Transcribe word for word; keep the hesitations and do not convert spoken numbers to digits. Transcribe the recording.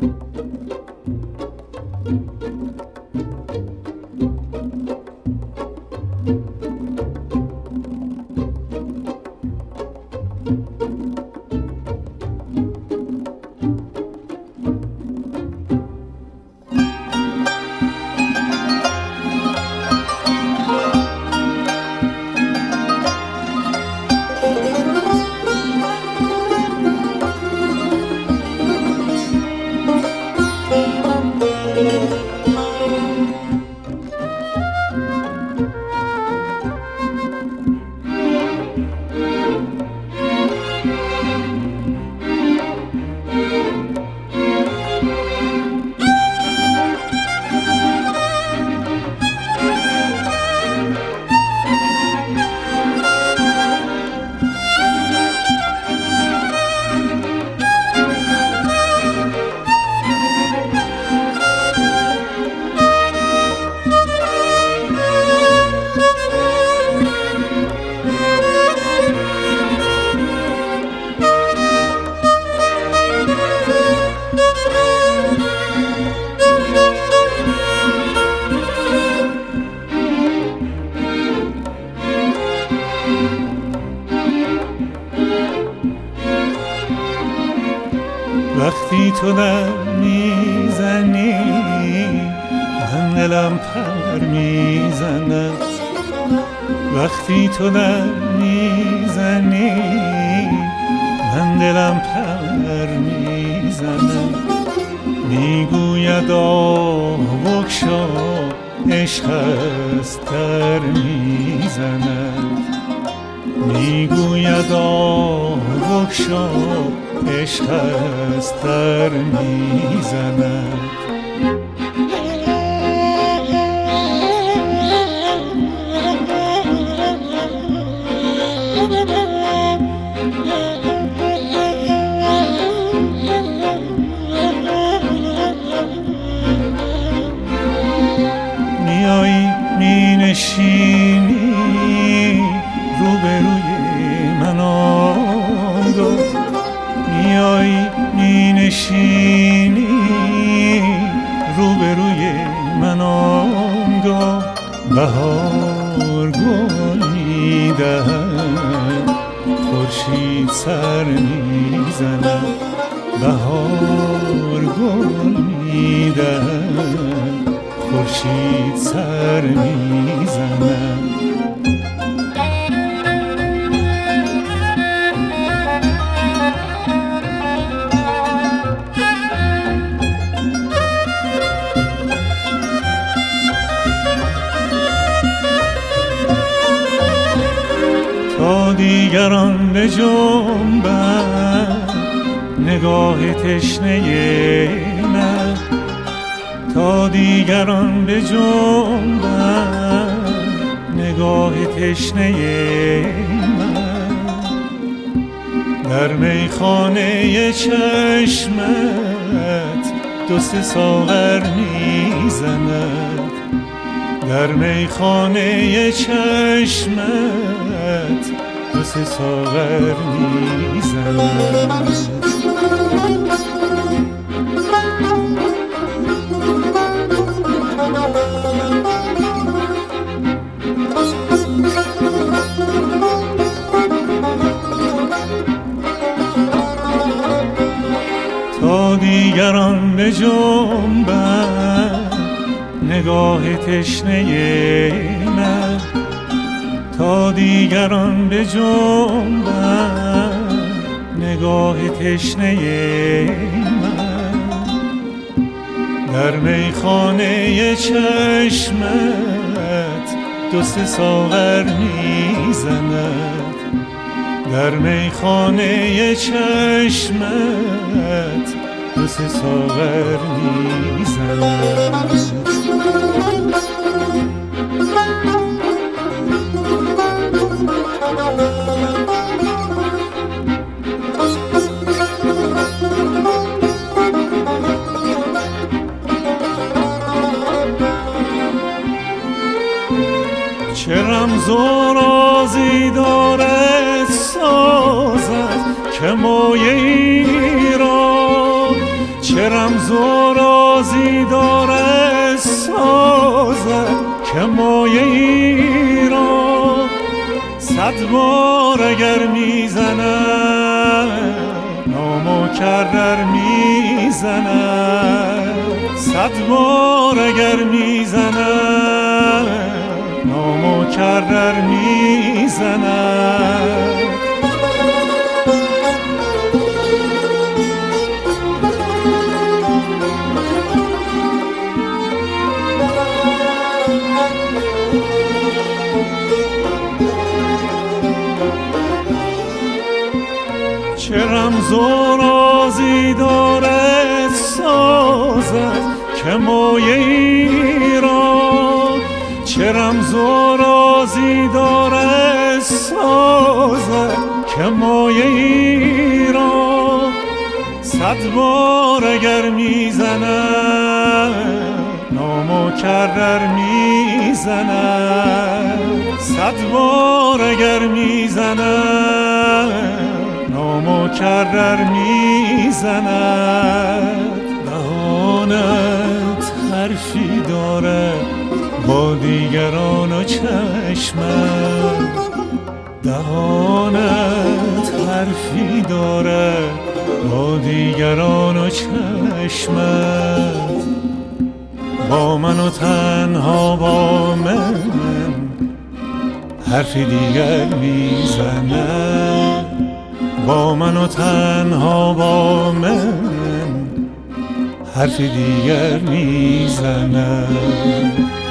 وقتی تو در میزنی من دلم پر میزند، وقتی تو در میزنی من دلم پر میزند، میگوید آه بگشا عشق است در میزند، میگوید آه بگشا عشق است در میزند. میایی می نشینی روبروی من آنگاه، میایی می نشینی روبروی من آنگاه، بهار گل میدهد خورشید سر میزند، بهار گل میدهد خورشید سر میزند. تا دیگران به جنبند نگاه تشنه من، تا دیگران به جنبند نگاه تشنه من، در میخانه چشمت دو سه ساغر میزند، در میخانه چشمت دو سه ساغر میزند. تا دیگران به جنبند نگاه تشنه من، تا دیگران به جنبند نگاه تشنه من، در میخانه چشمت دو سه ساغر میزند، در میخانه چشمت دو سه ساغر میزند. چه رمز و رازی دارد سازد که مایه ای را، چه رمز و رازی داره سازد که مایه ای را صد بار اگر میزند نامکرر میزند، صد بار اگر میزند نامکرر میزند. چه رمز و رازی داره سازد که مایه ای را، چه رمز و رازی داره سازد که مایه ای را صد بار اگر میزند نامکرر میزند، صد بار اگر میزند نامکرر میزند. دهانت حرفی داره با دیگران و چشمت، دهانت حرفی داره با دیگران و چشمت، با من و تنها با من حرفی دیگر میزند، با من و تنها با من حرفی دیگر میزند.